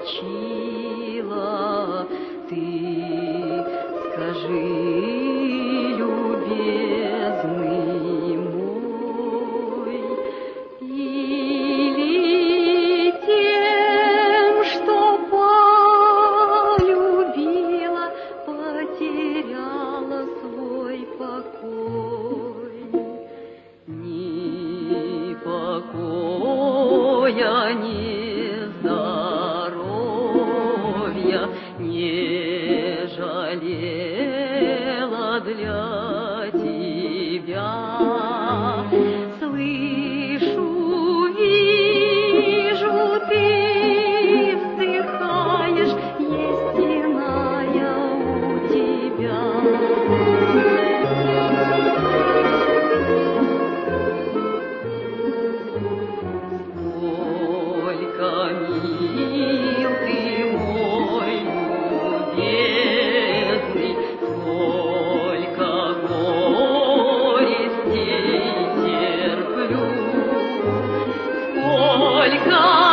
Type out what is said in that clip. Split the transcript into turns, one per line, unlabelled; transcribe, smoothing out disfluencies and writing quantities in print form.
научила. Ты скажи, любезный мой, или тем, что полюбила, потеряла свой покой. Ни покоя, ни здоровья не жалела для тебя. Слышу, вижу, ты вздыхаешь, есть иная у тебя. Сколько мил ты мой любезный, сколько горестей терплю, сколько